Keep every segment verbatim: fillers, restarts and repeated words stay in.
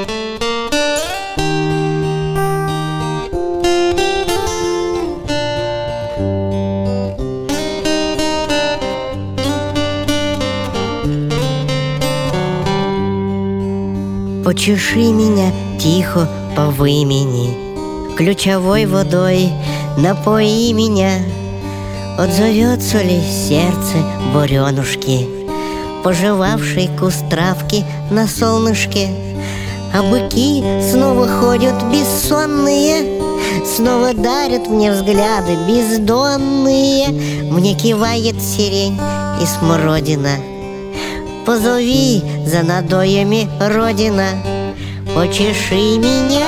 Почеши меня тихо по вымени, ключевой водой напои меня. Отзовется ли сердце буренушки, пожевавшей куст травки на солнышке? А быки снова ходят бессонные, снова дарят мне взгляды бездонные. Мне кивает сирень и смородина. Позови за надоями, Родина, почеши меня.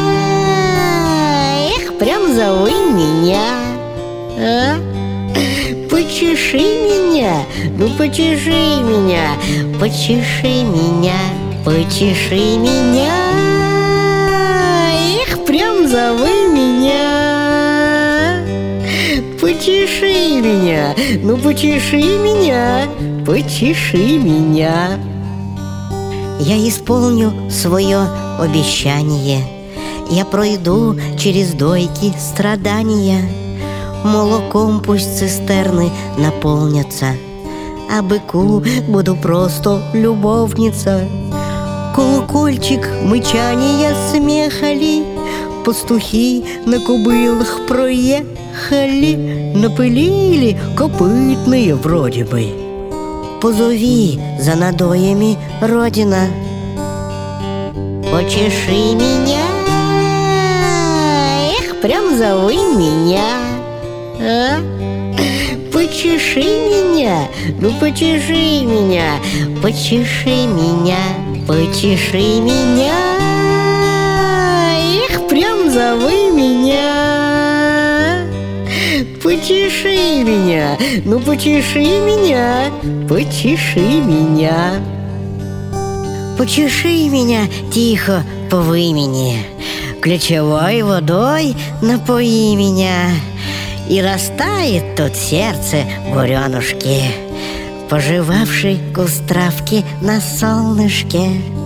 Эх, прям зови меня, а? Почеши меня, ну почеши меня, почеши меня, почеши меня. Эх, прям зови меня. Почеши меня, ну почеши меня, почеши меня. Я исполню свое обещание, я пройду через дойки страдания. Молоком пусть цистерны наполнятся, а быку буду просто любовница. Колокольчик мычания смеха ли, пастухи на кобылах проехали, напылили копытные вроде бы. Позови за надоями, Родина, почеши меня. Эх, прям зови меня, а? Почеши меня, ну почеши меня, почеши меня, почеши меня. Эх, прям зови меня. Почеши меня, ну почеши меня, почеши меня. Почеши меня тихо по вымени, ключевой водой напои меня. И растает тут сердце буренушки, пожевавший куст травки на солнышке.